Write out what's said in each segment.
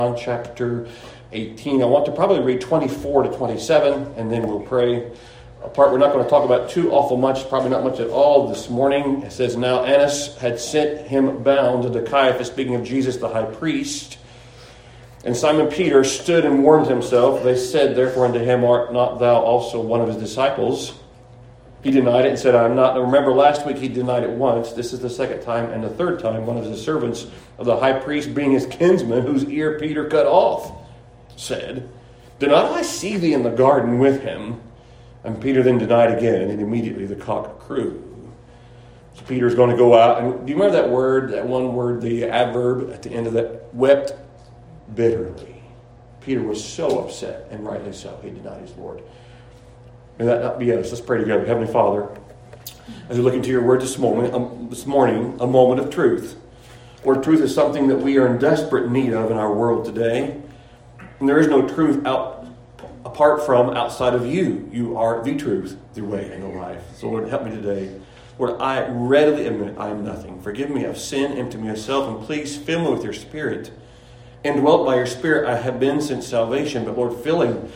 John chapter 18. I want to probably read 24 to 27, and then we'll pray. A part we're not going to talk about too awful much, probably not much at all this morning. It says, Now Annas had sent him bound unto Caiaphas, speaking of Jesus the high priest. And Simon Peter stood and warmed himself. They said, Therefore unto him, Art not thou also one of his disciples? He denied it and said, I am not. Now remember, last week he denied it once. This is the second time. And the third time, one of his servants of the high priest, being his kinsman, whose ear Peter cut off, said, Did not I see thee in the garden with him? And Peter then denied again, and immediately the cock crew. So Peter's going to go out. And do you remember that word, that one word, the adverb at the end of that? Wept bitterly. Peter was so upset, and rightly so. He denied his Lord. May that not be us. Let's pray together. Heavenly Father, as we look into your word this morning, a moment of truth. Lord, truth is something that we are in desperate need of in our world today. And there is no truth apart from outside of you. You are the truth, the way, and the life. So Lord, help me today. Lord, I readily admit I am nothing. Forgive me of sin, empty me of self, and please fill me with your Spirit. Indwelt by your Spirit I have been since salvation, but Lord, filling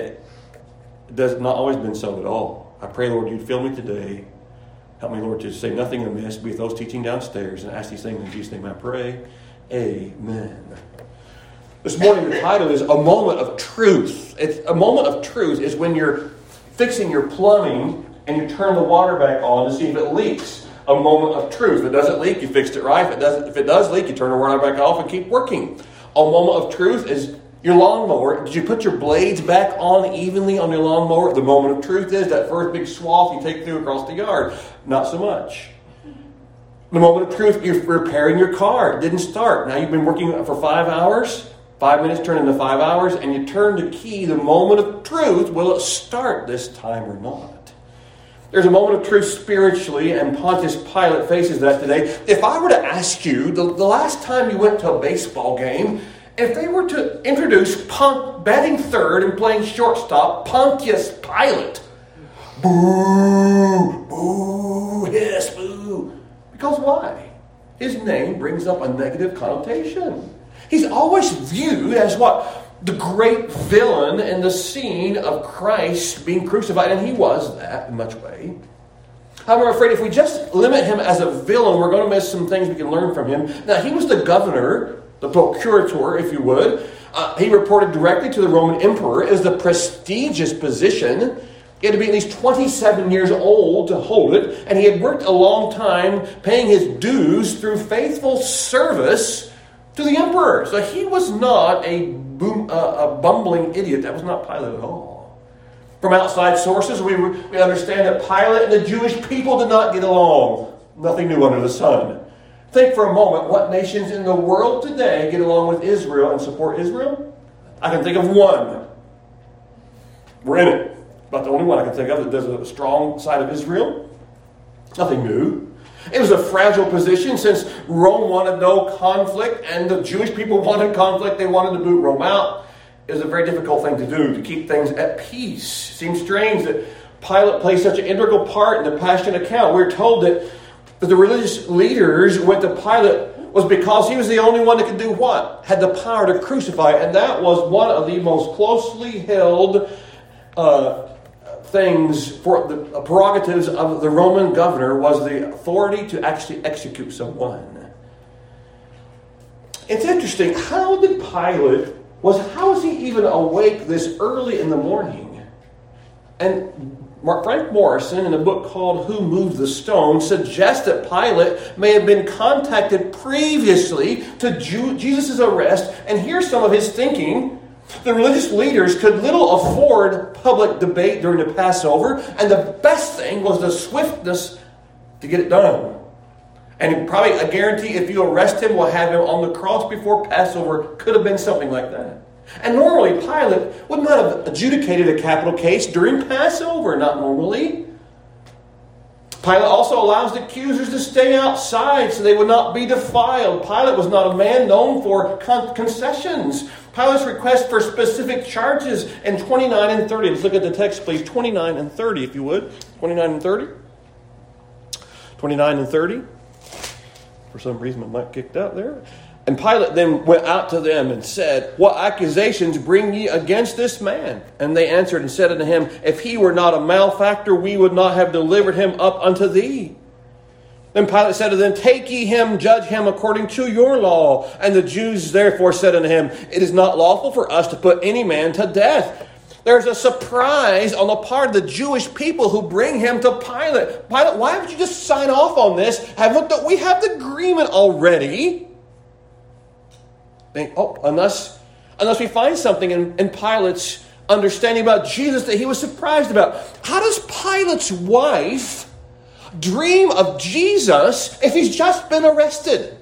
it has not always been so at all. I pray, Lord, you'd fill me today. Help me, Lord, to say nothing amiss, be with those teaching downstairs, and ask these things in Jesus' name I pray. Amen. This morning the title is A Moment of Truth. A moment of truth is when you're fixing your plumbing and you turn the water back on to see if it leaks. A moment of truth. If it doesn't leak, you fixed it right. If it does leak, you turn the water back off and keep working. A moment of truth is your lawnmower. Did you put your blades back on evenly on your lawnmower? The moment of truth is that first big swath you take through across the yard. Not so much. The moment of truth, you're repairing your car. It didn't start. Now you've been working for 5 hours. 5 minutes turn into 5 hours, and you turn the key. The moment of truth, will it start this time or not? There's a moment of truth spiritually, and Pontius Pilate faces that today. If I were to ask you, the last time you went to a baseball game, if they were to introduce batting third and playing shortstop, Pontius Pilate, boo, boo, hiss, boo. Because why? His name brings up a negative connotation. He's always viewed as what? The great villain in the scene of Christ being crucified, and he was that in much way. I'm afraid if we just limit him as a villain, we're going to miss some things we can learn from him. Now, he was the governor, the procurator, if you would. He reported directly to the Roman emperor. It was a prestigious position. He had to be at least 27 years old to hold it, and he had worked a long time paying his dues through faithful service to the emperor. So he was not a bumbling idiot. That was not Pilate at all. From outside sources, we understand that Pilate and the Jewish people did not get along. Nothing new under the sun. Think for a moment, what nations in the world today get along with Israel and support Israel? I can think of one. We're in it. About the only one I can think of that does a strong side of Israel. Nothing new. It was a fragile position since Rome wanted no conflict and the Jewish people wanted conflict. They wanted to boot Rome out. It was a very difficult thing to do, to keep things at peace. It seems strange that Pilate plays such an integral part in the Passion account. We're told that the religious leaders went to Pilate was because he was the only one that could do what? Had the power to crucify. And that was one of the most closely held things for the prerogatives of the Roman governor was the authority to actually execute someone. It's interesting. How was he even awake this early in the morning? And Frank Morrison, in a book called Who Moved the Stone, suggests that Pilate may have been contacted previously to Jesus' arrest. And here's some of his thinking. The religious leaders could little afford public debate during the Passover, and the best thing was the swiftness to get it done. And probably, I guarantee, if you arrest him, we'll have him on the cross before Passover. Could have been something like that. And normally, Pilate would not have adjudicated a capital case during Passover, not normally. Pilate also allows the accusers to stay outside so they would not be defiled. Pilate was not a man known for concessions. Pilate's request for specific charges in 29 and 30. Let's look at the text, please. 29 and 30, if you would. 29 and 30. 29 and 30. For some reason, my mic kicked out there. And Pilate then went out to them and said, What accusations bring ye against this man? And they answered and said unto him, If he were not a malefactor, we would not have delivered him up unto thee. Then Pilate said to them, Take ye him, judge him according to your law. And the Jews therefore said unto him, It is not lawful for us to put any man to death. There's a surprise on the part of the Jewish people who bring him to Pilate. Pilate, why would you just sign off on this? We have the agreement already. Unless we find something in Pilate's understanding about Jesus that he was surprised about. How does Pilate's wife dream of Jesus if he's just been arrested?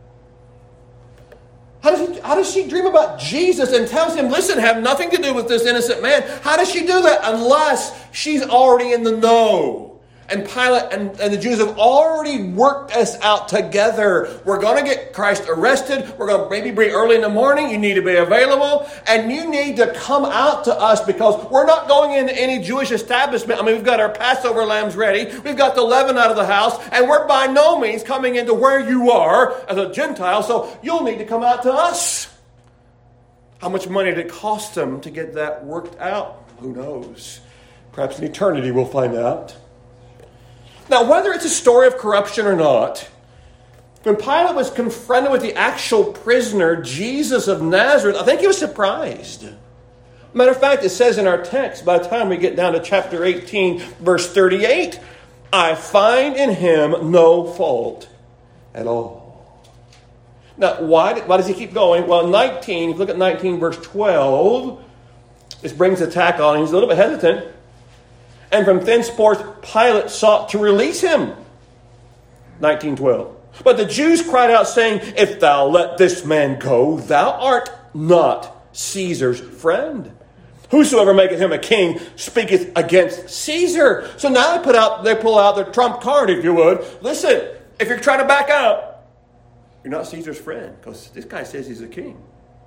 How does she dream about Jesus and tells him, listen, have nothing to do with this innocent man? How does she do that unless she's already in the know? And Pilate and the Jews have already worked us out together. We're going to get Christ arrested. We're going to maybe bring early in the morning. You need to be available. And you need to come out to us because we're not going into any Jewish establishment. I mean, we've got our Passover lambs ready. We've got the leaven out of the house. And we're by no means coming into where you are as a Gentile. So you'll need to come out to us. How much money did it cost them to get that worked out? Who knows? Perhaps in eternity we'll find out. Now, whether it's a story of corruption or not, when Pilate was confronted with the actual prisoner, Jesus of Nazareth, I think he was surprised. Matter of fact, it says in our text, by the time we get down to chapter 18, verse 38, I find in him no fault at all. Now, why does he keep going? Well, 19, if you look at 19, verse 12, this brings attack on him. He's a little bit hesitant. And from thenceforth Pilate sought to release him. 19:12. But the Jews cried out, saying, If thou let this man go, thou art not Caesar's friend. Whosoever maketh him a king speaketh against Caesar. So now they pull out their trump card, if you would. Listen, if you're trying to back out, you're not Caesar's friend, because this guy says he's a king.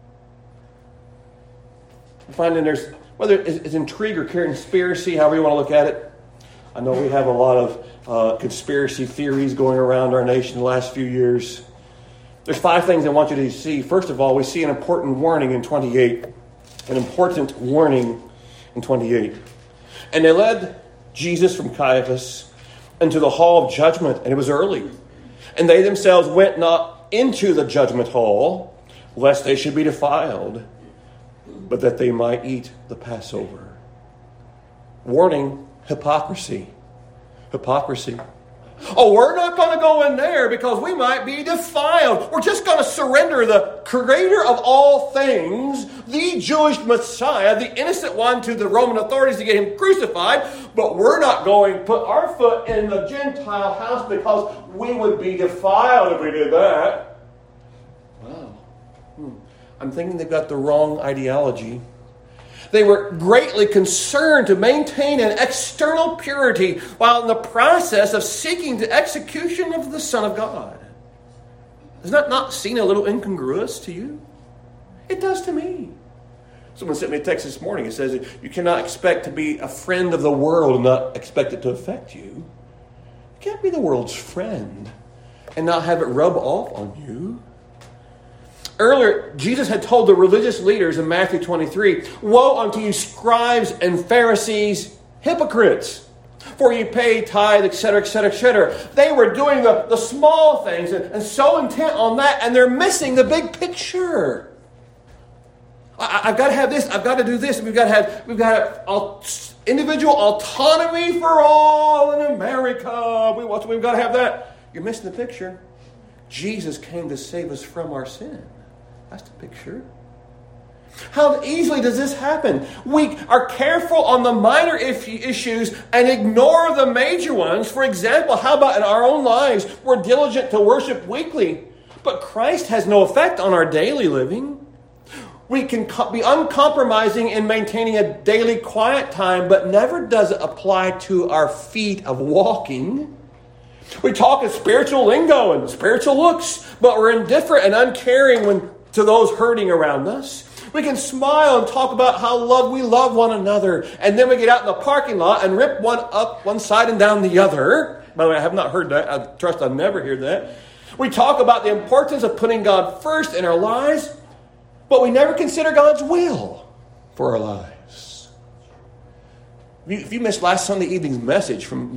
I'm finding there's, whether it's intrigue or conspiracy, however you want to look at it. I know we have a lot of conspiracy theories going around our nation the last few years. There's 5 things I want you to see. First of all, we see an important warning in 28. An important warning in 28. And they led Jesus from Caiaphas into the hall of judgment, and it was early. And they themselves went not into the judgment hall, lest they should be defiled, but that they might eat the Passover. Warning, hypocrisy. Hypocrisy. Oh, we're not going to go in there because we might be defiled. We're just going to surrender the creator of all things, the Jewish Messiah, the innocent one, to the Roman authorities to get him crucified. But we're not going to put our foot in the Gentile house because we would be defiled if we did that. Wow. I'm thinking they've got the wrong ideology. They were greatly concerned to maintain an external purity while in the process of seeking the execution of the Son of God. Does that not seem a little incongruous to you? It does to me. Someone sent me a text this morning. It says you cannot expect to be a friend of the world and not expect it to affect you. You can't be the world's friend and not have it rub off on you. Earlier, Jesus had told the religious leaders in Matthew 23, Woe unto you, scribes and Pharisees, hypocrites! For you pay tithe, etc., etc., etc. They were doing the small things and so intent on that, and they're missing the big picture. I've got to have this. I've got to do this. We've got to have individual autonomy for all in America. We've got to have that. You're missing the picture. Jesus came to save us from our sin. That's the picture. How easily does this happen? We are careful on the minor issues and ignore the major ones. For example, how about in our own lives? We're diligent to worship weekly, but Christ has no effect on our daily living. We can be uncompromising in maintaining a daily quiet time, but never does it apply to our feat of walking. We talk in spiritual lingo and spiritual looks, but we're indifferent and uncaring to those hurting around us. We can smile and talk about how we love one another, and then we get out in the parking lot and rip one up one side and down the other. By the way, I have not heard that. I trust I'll never hear that. We talk about the importance of putting God first in our lives, but we never consider God's will for our lives. If you missed last Sunday evening's message from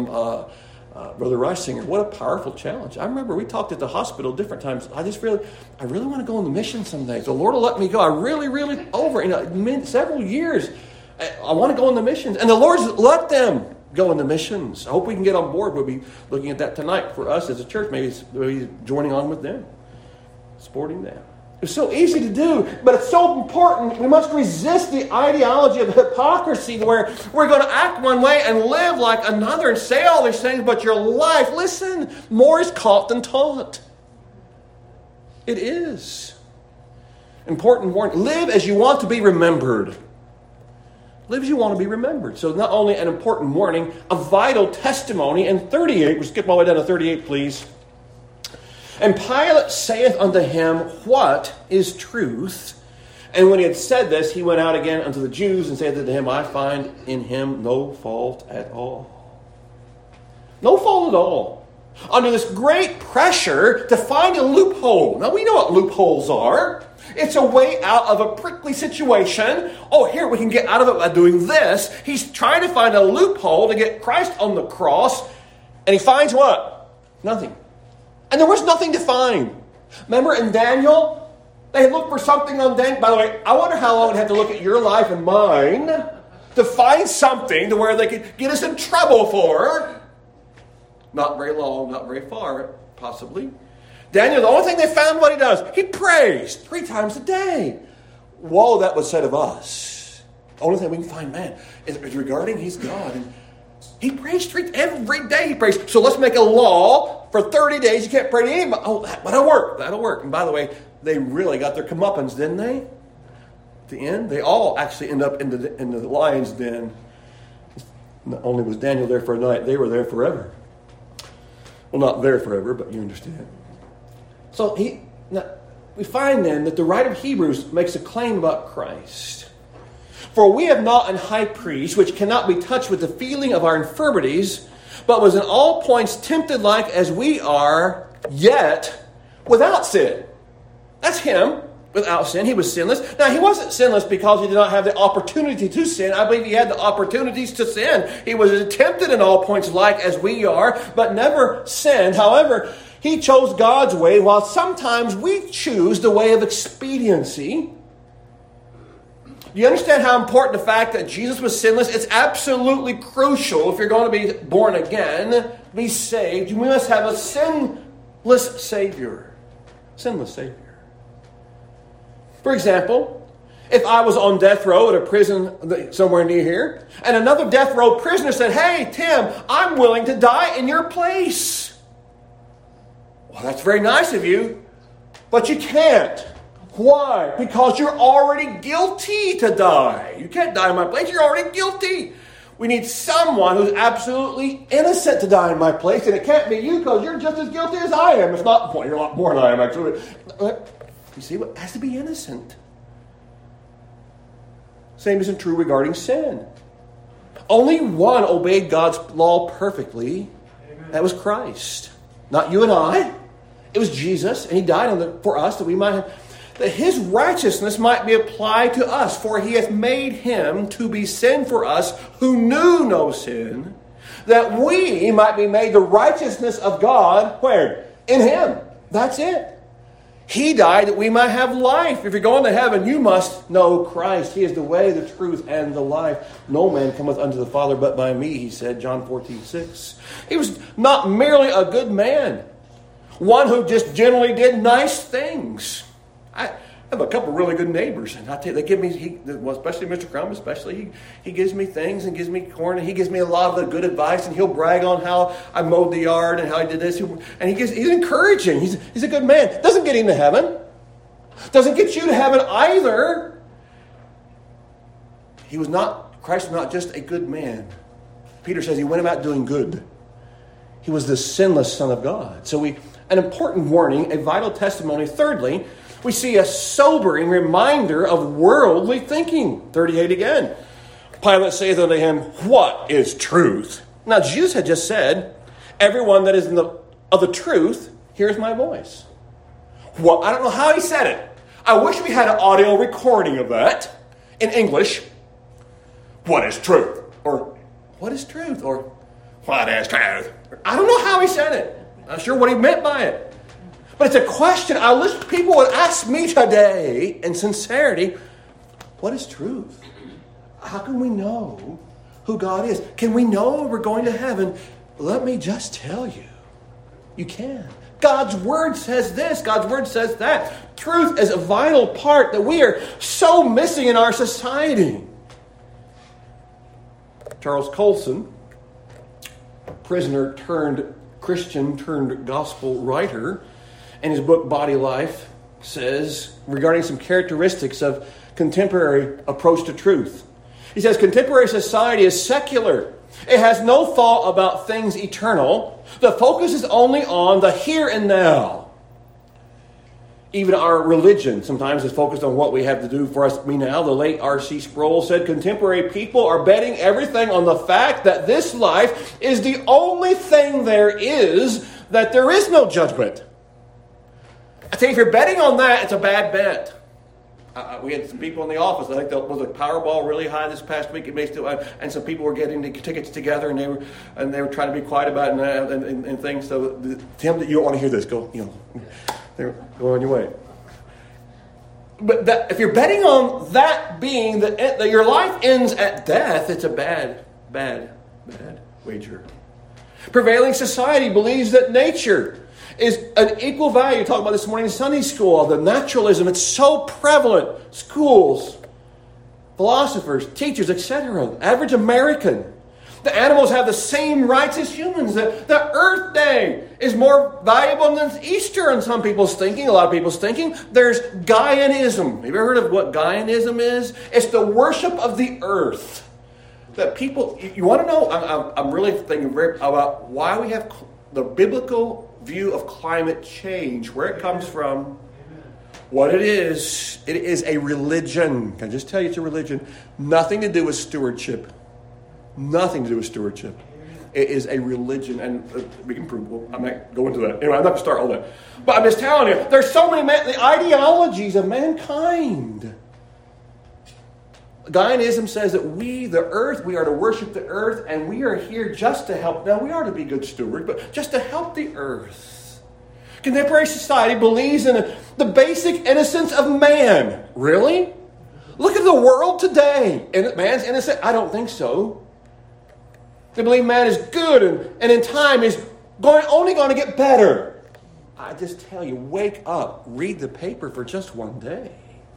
Brother Reisinger, what a powerful challenge. I remember we talked at the hospital different times. I really want to go on the mission someday. If the Lord will let me go. I really, several years, I want to go on the missions. And the Lord's let them go on the missions. I hope we can get on board. We'll be looking at that tonight for us as a church. Maybe joining on with them, supporting them. It's so easy to do, but it's so important. We must resist the ideology of hypocrisy where we're going to act one way and live like another and say all these things, but your life, listen, more is caught than taught. It is. Important warning. Live as you want to be remembered. Live as you want to be remembered. So not only an important warning, a vital testimony. And 38, we'll skip all the way down to 38, please. And Pilate saith unto him, What is truth? And when he had said this, he went out again unto the Jews and said unto him, I find in him no fault at all. No fault at all. Under this great pressure to find a loophole. Now we know what loopholes are. It's a way out of a prickly situation. Oh, here we can get out of it by doing this. He's trying to find a loophole to get Christ on the cross. And he finds what? Nothing. And there was nothing to find. Remember in Daniel? They had looked for something on Daniel. By the way, I wonder how long it had to look at your life and mine to find something to where they could get us in trouble for. Not very long, not very far, possibly. Daniel, the only thing they found what he does, he prays 3 times a day. Woe that was said of us. The only thing we can find, man, is regarding he's God. And he prays every day he prays. So let's make a law for 30 days. You can't pray to anybody. Oh, that'll work. That'll work. And by the way, they really got their comeuppance, didn't they? At the end, they all actually end up in the lion's den. Not only was Daniel there for a night, they were there forever. Well, not there forever, but you understand. So we find then that the writer of Hebrews makes a claim about Christ. For we have not an high priest which cannot be touched with the feeling of our infirmities, but was in all points tempted like as we are, yet without sin. That's him, without sin. He was sinless. Now, he wasn't sinless because he did not have the opportunity to sin. I believe he had the opportunities to sin. He was tempted in all points like as we are, but never sinned. However, he chose God's way, while sometimes we choose the way of expediency. Do you understand how important the fact that Jesus was sinless? It's absolutely crucial if you're going to be born again, be saved. You must have a sinless Savior. Sinless Savior. For example, if I was on death row at a prison somewhere near here, and another death row prisoner said, Hey, Tim, I'm willing to die in your place. Well, that's very nice of you, but you can't. Why? Because you're already guilty to die. You can't die in my place. You're already guilty. We need someone who's absolutely innocent to die in my place, and it can't be you because you're just as guilty as I am. It's not, well, you're a lot more than I am, actually. You see, it has to be innocent. Same isn't true regarding sin. Only one obeyed God's law perfectly. Amen. That was Christ. Not you and I. It was Jesus, and he died for us that we might have, that his righteousness might be applied to us. For he hath made him to be sin for us who knew no sin, that we might be made the righteousness of God. Where? In him. That's it. He died that we might have life. If you're going to heaven, you must know Christ. He is the way, the truth, and the life. No man cometh unto the Father but by me, he said, John 14:6. He was not merely a good man, one who just generally did nice things. I have a couple of really good neighbors, and I tell you, they give me, especially Mr. Crum, especially, he gives me things and gives me corn, and he gives me a lot of the good advice, and he'll brag on how I mowed the yard and how I did this, and he's encouraging. He's a good man. Doesn't get him to heaven. Doesn't get you to heaven either. Christ was not just a good man. Peter says he went about doing good. He was the sinless Son of God. So an important warning, a vital testimony. Thirdly, we see a sobering reminder of worldly thinking. 38 again. Pilate saith unto him, What is truth? Now, Jesus had just said, everyone that is of the truth hears my voice. Well, I don't know how he said it. I wish we had an audio recording of that in English. What is truth? Or, what is truth? Or, what is truth? I don't know how he said it. I'm not sure what he meant by it. But it's a question I wish people would ask me today in sincerity. What is truth? How can we know who God is? Can we know we're going to heaven? Let me just tell you. You can. God's Word says this. God's Word says that. Truth is a vital part that we are so missing in our society. Charles Colson, prisoner turned Christian turned gospel writer, in his book Body Life, says regarding some characteristics of contemporary approach to truth. He says contemporary society is secular. It has no thought about things eternal. The focus is only on the here and now. Even our religion sometimes is focused on what we have to do for us me now. The late R.C. Sproul said contemporary people are betting everything on the fact that this life is the only thing there is, that there is no judgment. I tell you, if you're betting on that, it's a bad bet. We had some people in the office. I think there was a Powerball really high this past week. It may still, and some people were getting the tickets together, and they were trying to be quiet about it and things. So, Tim, you don't want to hear this. Go on your way. But if you're betting on that being that your life ends at death, it's a bad wager. Prevailing society believes that nature is an equal value. Talk about this morning in Sunday school, the naturalism. It's so prevalent. Schools, philosophers, teachers, etc. Average American. The animals have the same rights as humans. The Earth Day is more valuable than Easter in some people's thinking. A lot of people's thinking. There's Gaianism. Have you ever heard of what Gaianism is? It's the worship of the earth. That people, you want to know, I'm really thinking about why we have the biblical view of climate change, where it comes from, what it is. It is a religion. Can I just tell you it's a religion? Nothing to do with stewardship. Nothing to do with stewardship. It is a religion, and we can prove. Well, I'm not going into that. Anyway, I'm not going to start all that. But I'm just telling you, there's so many the ideologies of mankind. Gaianism says that we, the earth, we are to worship the earth, and we are here just to help. Now, we are to be good stewards, but just to help the earth. Contemporary society believes in the basic innocence of man. Really? Look at the world today. Man's innocent? I don't think so. They believe man is good and in time is only going to get better. I just tell you, wake up. Read the paper for just one day.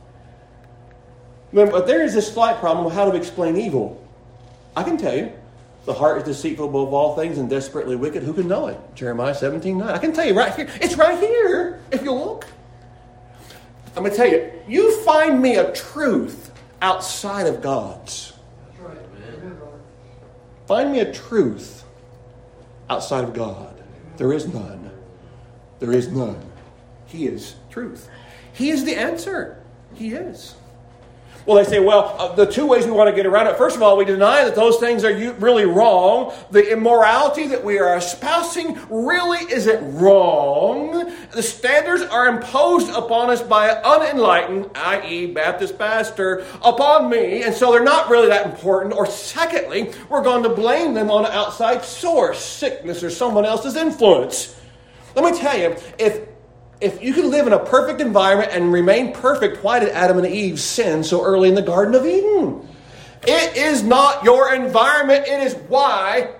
But there is this slight problem with how to explain evil. I can tell you, the heart is deceitful above all things and desperately wicked. Who can know it? Jeremiah 17:9. I can tell you right here. It's right here, if you look. I'm going to tell you, you find me a truth outside of God's. That's right, man. Find me a truth outside of God. There is none. There is none. He is truth. He is the answer. He is. Well, they say, the two ways we want to get around it. First of all, we deny that those things are really wrong. The immorality that we are espousing really isn't wrong. The standards are imposed upon us by an unenlightened, i.e. Baptist pastor, upon me, and so they're not really that important. Or secondly, we're going to blame them on an outside source, sickness, or someone else's influence. Let me tell you, if you can live in a perfect environment and remain perfect, why did Adam and Eve sin so early in the Garden of Eden? It is not your environment. It is why,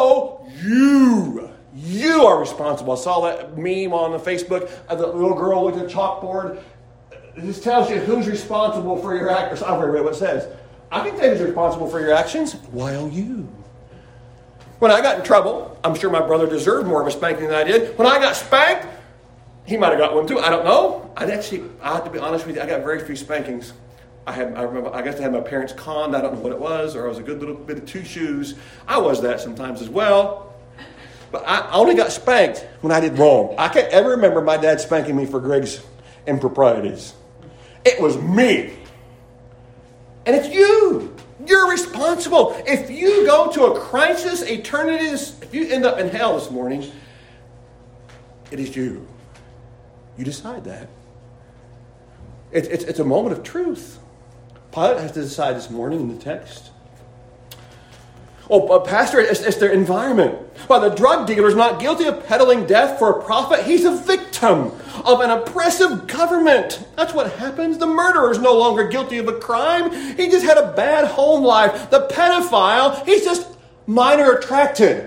you are responsible. I saw that meme on the Facebook of the little girl with the chalkboard. It just tells you who's responsible for your actions. I don't remember what it says. I can tell you who's responsible for your actions. Why, you? When I got in trouble, I'm sure my brother deserved more of a spanking than I did. When I got spanked, he might have got one too. I don't know. I have to be honest with you. I got very few spankings. I guess I had my parents conned. I don't know what it was, or I was a good little bit of two shoes. I was that sometimes as well. But I only got spanked when I did wrong. I can't ever remember my dad spanking me for Greg's improprieties. It was me. And it's you. You're responsible. If you go to a crisis, if you end up in hell this morning, it is you. You decide that. It's a moment of truth. Pilate has to decide this morning in the text. Oh, Pastor, it's their environment. Well, the drug dealer is not guilty of peddling death for a profit. He's a victim of an oppressive government. That's what happens. The murderer is no longer guilty of a crime. He just had a bad home life. The pedophile, he's just minor attracted.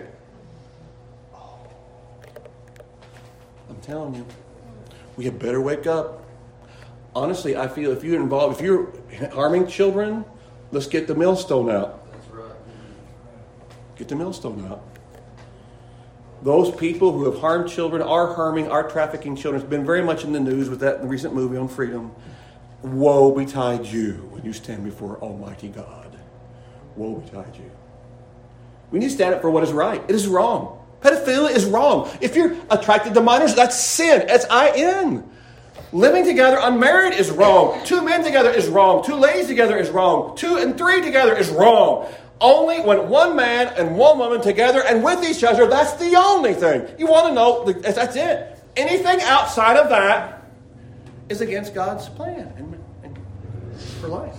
I'm telling you, we had better wake up. Honestly, I feel if you're harming children, let's get the millstone out. That's right. Get the millstone out. Those people who have harmed children, are trafficking children. It's been very much in the news with that recent movie on freedom. Woe betide you when you stand before Almighty God. Woe betide you. We need to stand up for what is right. It is wrong. Pedophilia is wrong. If you're attracted to minors, that's sin. That's I-N. Living together unmarried is wrong. 2 men together is wrong. 2 ladies together is wrong. 2 and 3 together is wrong. Only when 1 man and 1 woman together and with each other, that's the only thing. You want to know, that's it. Anything outside of that is against God's plan and for life.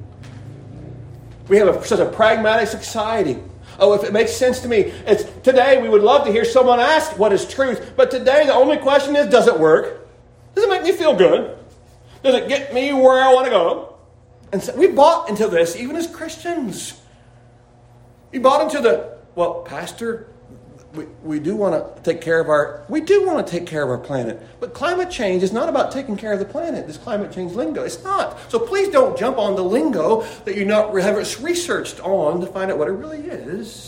We have such a pragmatic society. Oh, if it makes sense to me. Today we would love to hear someone ask what is truth. But today the only question is, does it work? Does it make me feel good? Does it get me where I want to go? And so we bought into this even as Christians. We bought into Pastor, we do want to take care of our planet. But climate change is not about taking care of the planet. This climate change lingo, it's not. So please don't jump on the lingo that you not have researched on to find out what it really is.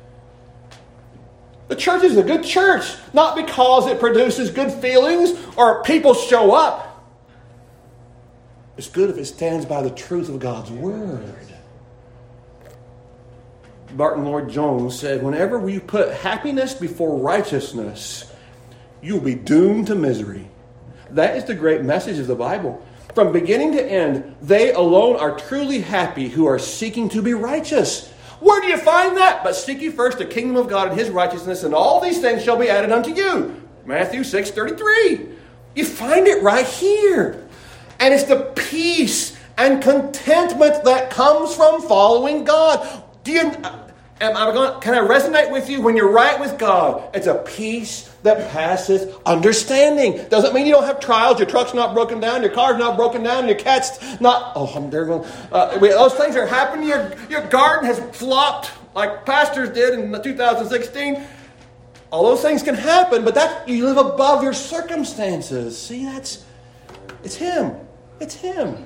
The church is a good church, not because it produces good feelings or people show up. It's good if it stands by the truth of God's Word. Martin Lloyd-Jones said, whenever you put happiness before righteousness, you'll be doomed to misery. That is the great message of the Bible. From beginning to end, they alone are truly happy who are seeking to be righteous. Where do you find that? But seek ye first the kingdom of God and His righteousness, and all these things shall be added unto you. Matthew 6:33. You find it right here. And it's the peace and contentment that comes from following God. Can I resonate with you? When you're right with God, it's a peace that passes understanding. Doesn't mean you don't have trials. Your truck's not broken down. Your car's not broken down. Your cat's not... those things are happening. Your garden has flopped like pastors did in 2016. All those things can happen, but you live above your circumstances. See, it's Him. It's Him.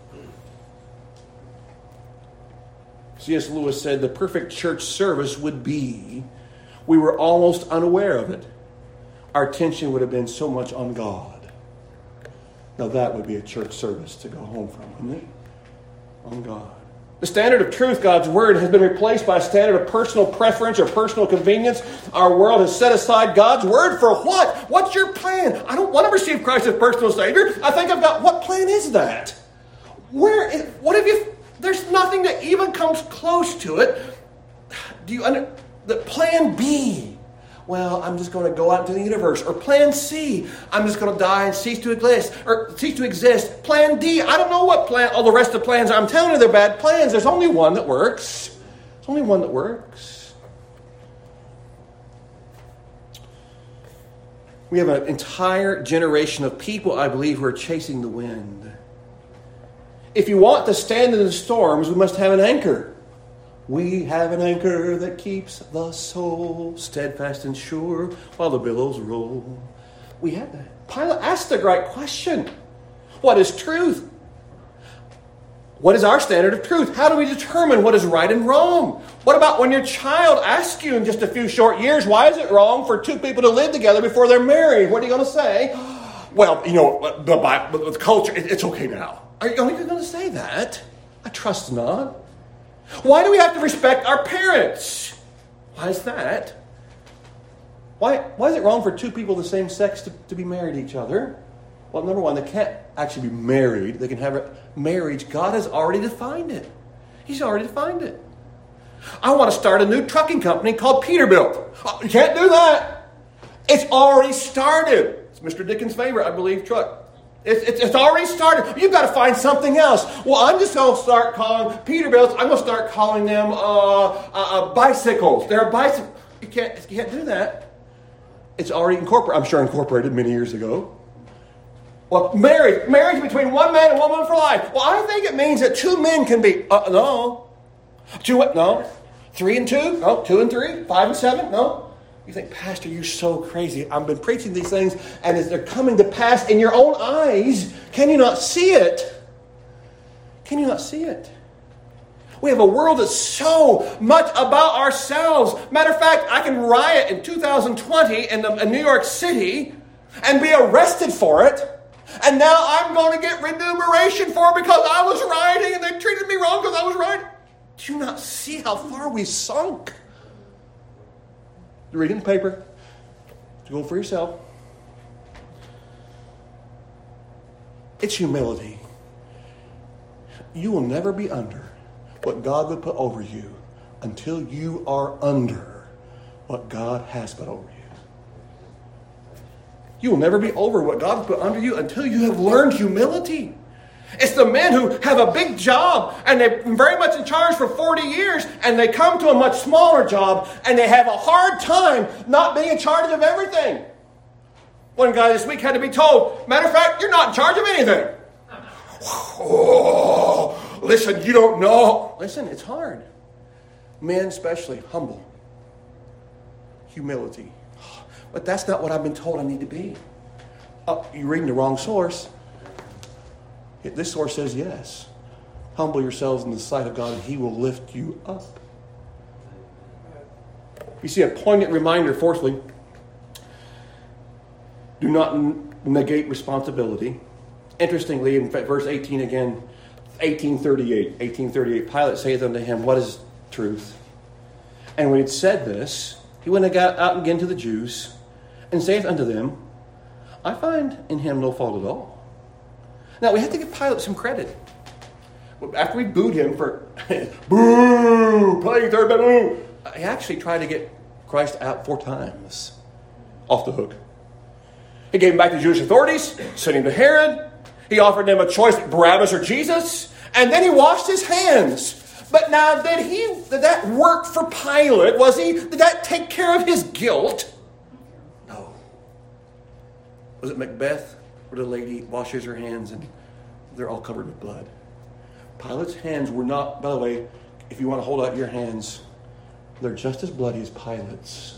C.S. Lewis said the perfect church service would be, we were almost unaware of it. Our attention would have been so much on God. Now that would be a church service to go home from, wouldn't it? On God. The standard of truth, God's Word, has been replaced by a standard of personal preference or personal convenience. Our world has set aside God's Word for what? What's your plan? I don't want to receive Christ as personal Savior. I think what plan is that? There's nothing that even comes close to it. The plan B. Well, I'm just going to go out into the universe. Or plan C. I'm just going to die and cease to exist. Plan D. I don't know what plan. All the rest of the plans, I'm telling you, they're bad plans. There's only one that works. There's only one that works. We have an entire generation of people, I believe, who are chasing the wind. If you want to stand in the storms, we must have an anchor. We have an anchor that keeps the soul steadfast and sure while the billows roll. We have that. Pilate asked the right question. What is truth? What is our standard of truth? How do we determine what is right and wrong? What about when your child asks you in just a few short years, why is it wrong for 2 people to live together before they're married? What are you going to say? Well, the culture, it's okay now. Are you going to say that? I trust not. Why do we have to respect our parents? Why is that? Why is it wrong for 2 people of the same sex to be married to each other? Well, number one, they can't actually be married. They can have a marriage. God has already defined it. He's already defined it. I want to start a new trucking company called Peterbilt. You can't do that. It's already started. It's Mr. Dickens' favorite, I believe, truck. It's already started. You've got to find something else. Well, I'm just going to start calling Peterbilts. I'm going to start calling them bicycles. They're bicycles. You can't do that. It's already incorporated. I'm sure incorporated many years ago. Well, marriage between one man and one woman for life. Well, I think it means that two men can be. No. No. 3 and 2? No. 2 and 3? 5 and 7? No. You think, Pastor, you're so crazy. I've been preaching these things, and as they're coming to pass in your own eyes, can you not see it? Can you not see it? We have a world that's so much about ourselves. Matter of fact, I can riot in 2020 in New York City and be arrested for it. And now I'm going to get remuneration for it because I was rioting and they treated me wrong because I was rioting. Do you not see how far we've sunk? You read in the paper. Go for yourself. It's humility. You will never be under what God would put over you until you are under what God has put over you. You will never be over what God has put under you until you have learned humility. It's the men who have a big job and they're very much in charge for 40 years and they come to a much smaller job and they have a hard time not being in charge of everything. One guy this week had to be told, matter of fact, you're not in charge of anything. Oh, listen, you don't know. Listen, it's hard. Men especially, humble. Humility. But that's not what I've been told I need to be. You're reading the wrong source. This source says yes. Humble yourselves in the sight of God and He will lift you up. You see a poignant reminder, fourthly, do not negate responsibility. Interestingly, in verse 18 again, 1838, Pilate saith unto him, what is truth? And when he had said this, he went and got out again to the Jews and saith unto them, I find in him no fault at all. Now, we have to give Pilate some credit. After we booed him for, boo, playing third, boo, he actually tried to get Christ out 4 times off the hook. He gave him back to Jewish authorities, sent him to Herod. He offered them a choice, Barabbas or Jesus, and then he washed his hands. But now, did that work for Pilate? Did that take care of his guilt? No. Was it Macbeth? Where the lady washes her hands and they're all covered with blood. Pilate's hands were not, by the way, if you want to hold out your hands, they're just as bloody as Pilate's.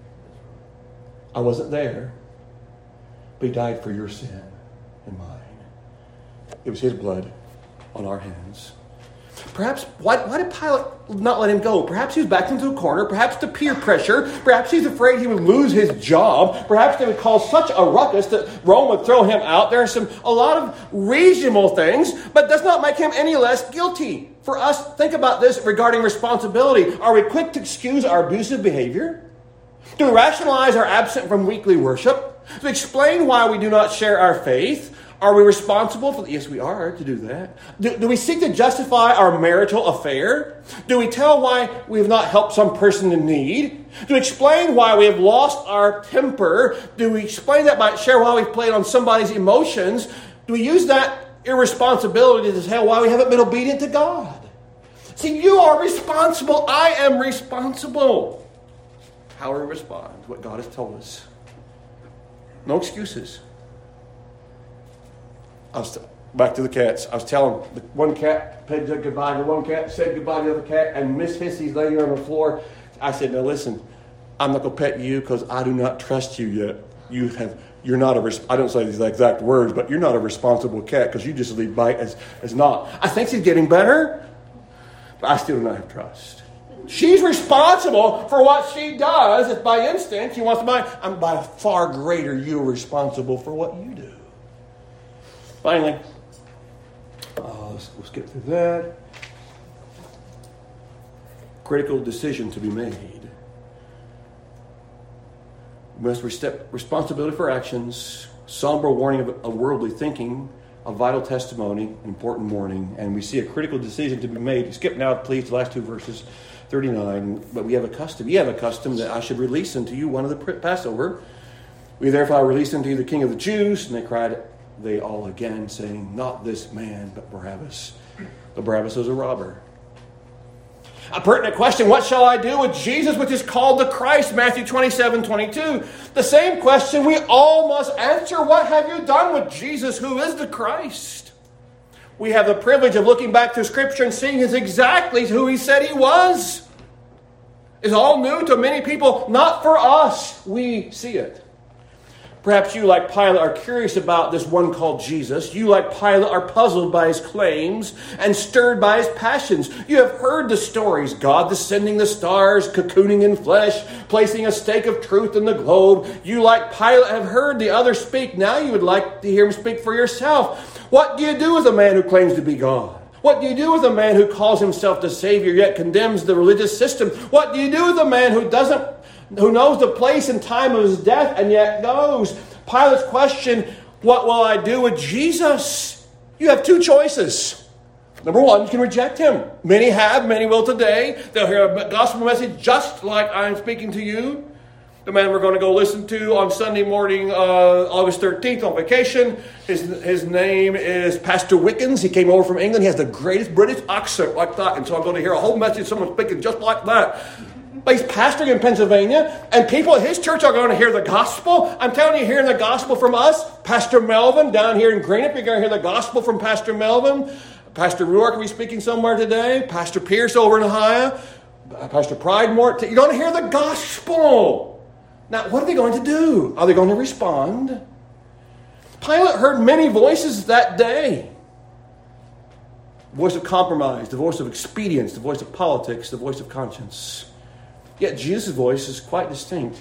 I wasn't there, but he died for your sin and mine. It was his blood on our hands. Perhaps, why did Pilate not let him go? Perhaps he was backed into a corner. Perhaps to peer pressure. Perhaps he's afraid he would lose his job. Perhaps they would cause such a ruckus that Rome would throw him out. There are a lot of reasonable things, but does not make him any less guilty. For us, think about this regarding responsibility. Are we quick to excuse our abusive behavior? Do we rationalize our absence from weekly worship? Do we explain why we do not share our faith? Are we responsible for... Yes, we are to do that. Do we seek to justify our marital affair? Do we tell why we have not helped some person in need? Do we explain why we have lost our temper? Do we explain that by share why we've played on somebody's emotions? Do we use that irresponsibility to tell why we haven't been obedient to God? See, you are responsible. I am responsible. How we respond to what God has told us. No excuses. Back to the cats. I was telling the one cat said goodbye to one cat, said goodbye to the other cat, and Miss Hissy's laying on the floor. I said, now listen, I'm not going to pet you because I do not trust you yet. You're not I don't say these exact words, but you're not a responsible cat because you just leave bite as not. I think she's getting better, but I still do not have trust. She's responsible for what she does. If by instinct she wants to bite, I'm by far greater. You're responsible for what you do. Finally, we'll skip through that. Critical decision to be made. We must accept responsibility for actions, somber warning of worldly thinking, a vital testimony, an important warning, and we see a critical decision to be made. Skip now, please, the last 2 verses, 39. But we have a custom. You have a custom that I should release unto you one of the Passover. We therefore released him to the king of the Jews. And they cried, they all again, saying, not this man, but Barabbas. But Barabbas was a robber. A pertinent question, what shall I do with Jesus, which is called the Christ? Matthew 27:22. The same question we all must answer. What have you done with Jesus, who is the Christ? We have the privilege of looking back through Scripture and seeing is exactly who he said he was. It's all new to many people. Not for us. We see it. Perhaps you, like Pilate, are curious about this one called Jesus. You, like Pilate, are puzzled by his claims and stirred by his passions. You have heard the stories. God descending the stars, cocooning in flesh, placing a stake of truth in the globe. You, like Pilate, have heard the others speak. Now you would like to hear him speak for yourself. What do you do with a man who claims to be God? What do you do with a man who calls himself the Savior yet condemns the religious system? What do you do with a man who knows the place and time of his death and yet goes? Pilate's question, what will I do with Jesus? You have two choices. Number one, you can reject him. Many have, many will today. They'll hear a gospel message just like I'm speaking to you. The man we're going to go listen to on Sunday morning, August 13th on vacation. His name is Pastor Wickens. He came over from England. He has the greatest British accent like that. And so I'm going to hear a whole message, someone speaking just like that. But he's pastoring in Pennsylvania, and people at his church are going to hear the gospel. I'm telling you, hearing the gospel from us, Pastor Melvin down here in Greenup, you're going to hear the gospel from Pastor Melvin. Pastor Ruark will be speaking somewhere today. Pastor Pierce over in Ohio. Pastor Pridemore. You're going to hear the gospel. Now, what are they going to do? Are they going to respond? Pilate heard many voices that day. The voice of compromise, the voice of expedience, the voice of politics, the voice of conscience. Yet Jesus' voice is quite distinct.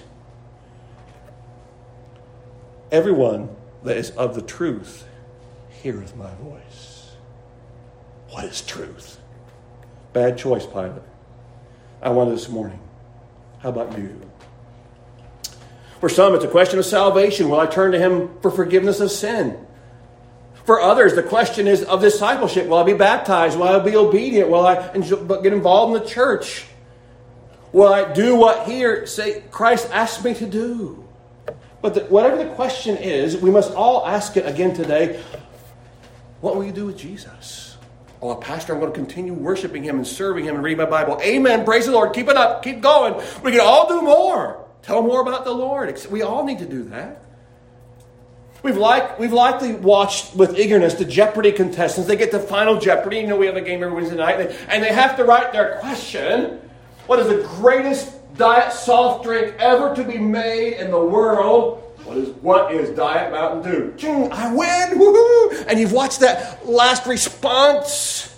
Everyone that is of the truth heareth my voice. What is truth? Bad choice, Pilate. I wonder this morning. How about you? For some, it's a question of salvation. Will I turn to him for forgiveness of sin? For others, the question is of discipleship. Will I be baptized? Will I be obedient? Will I get involved in the church? Will I do what Christ asked me to do? But whatever the question is, we must all ask it again today. What will you do with Jesus? Oh, Pastor, I'm going to continue worshiping him and serving him and reading my Bible. Amen. Praise the Lord. Keep it up. Keep going. We can all do more. Tell more about the Lord. We all need to do that. We've likely watched with eagerness the Jeopardy contestants. They get to Final Jeopardy. You know, we have a game every Wednesday night. And they have to write their question. What is the greatest diet soft drink ever to be made in the world? What is Diet Mountain Dew? Ching, I win! Woohoo! And you've watched that last response.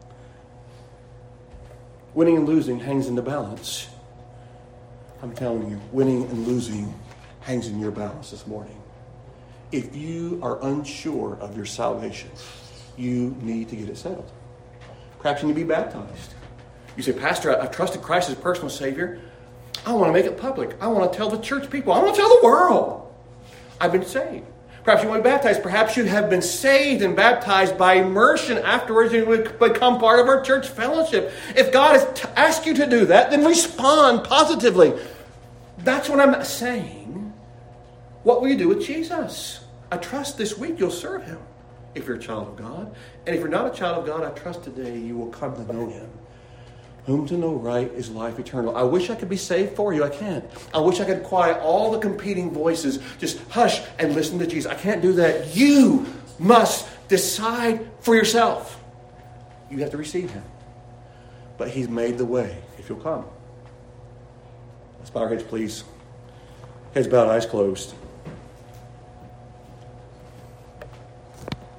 Winning and losing hangs in the balance. I'm telling you, winning and losing hangs in your balance this morning. If you are unsure of your salvation, you need to get it settled. Perhaps you need to be baptized. You say, Pastor, I've trusted Christ as personal Savior. I want to make it public. I want to tell the church people. I want to tell the world. I've been saved. Perhaps you want to be baptized. Perhaps you have been saved and baptized by immersion. Afterwards, you would become part of our church fellowship. If God has asked you to do that, then respond positively. That's what I'm saying. What will you do with Jesus? I trust this week you'll serve him if you're a child of God. And if you're not a child of God, I trust today you will come to know him. Whom to know right is life eternal. I wish I could be saved for you. I can't. I wish I could quiet all the competing voices. Just hush and listen to Jesus. I can't do that. You must decide for yourself. You have to receive him. But he's made the way if you'll come. Let's bow our heads, please. Heads bowed, eyes closed.